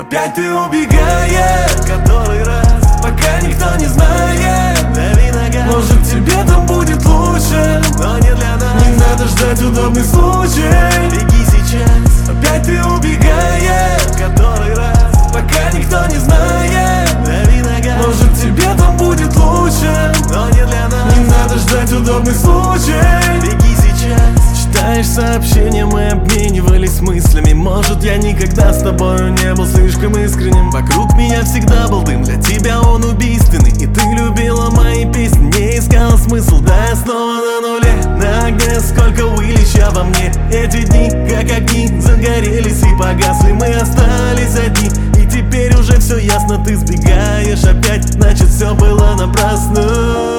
Опять ты убегаешь, который раз, пока никто не знает. Дави нога, может тебе там будет лучше, но не для нас. Не надо ждать удобный случай, беги сейчас. Опять ты убегаешь, который раз, пока никто не знает. Дави нога, может тебе там будет лучше, но не для нас. Не надо ждать удобный случай, беги сейчас. Читаешь сообщения, мы обменивались мыслями. Может, я никогда с тобою не был слишком искренним. Вокруг меня всегда был дым, для тебя он убийственный. И ты любила мои песни, не искала смысл. Да, я снова на нуле, на огне, сколько Уиллича во мне. Эти дни, как огни, загорелись и погасли. Мы остались одни, и теперь уже все ясно. Ты сбегаешь опять, значит все было напрасно.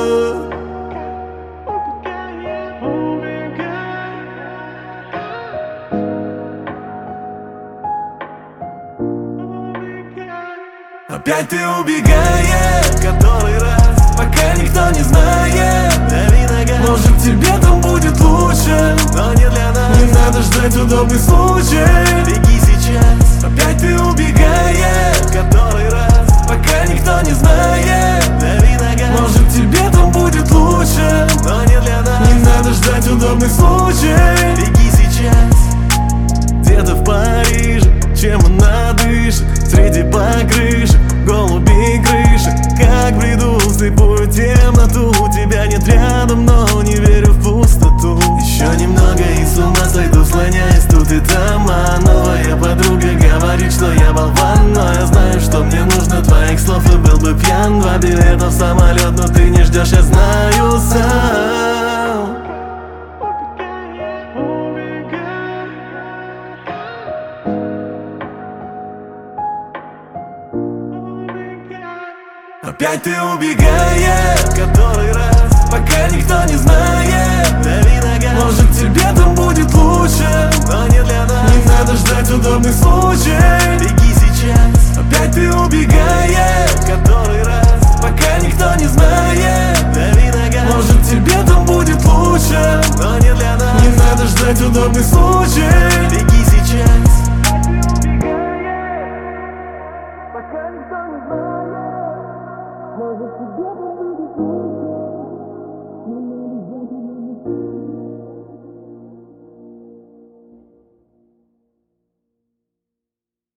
Опять ты убегаешь, который раз, пока никто не знает. Дави нога, может тебе там будет лучше, но не для нас. Не надо ждать удобный случай, беги сейчас. Опять ты убегаешь, который раз, пока никто не знает. Дави нога, может тебе там будет лучше, но не для нас. Не надо ждать удобный случай, беги сейчас. Где-то в Париже, чем она дышит, среди покрышек, голуби крыши. Как бреду в слепую темноту, тебя нет рядом, но не верю в пустоту. Еще немного и с ума сойду, слоняясь тут и там. А новая подруга говорит, что я болван, но я знаю, что мне нужно твоих слов и был бы пьян. 2 билета в самолет, но ты не ждешь, я знаю сам. Опять ты убегаешь, который раз, пока никто не знает. Дави нога, может тебе там будет лучше, но не для нас. Не надо ждать удобный случай, беги сейчас. Опять ты убегаешь, который раз, пока никто не знает. Дави нога, может тебе там будет лучше, но не для нас. Не надо ждать удобный случай, беги сейчас. Пока никто не знает, может тебе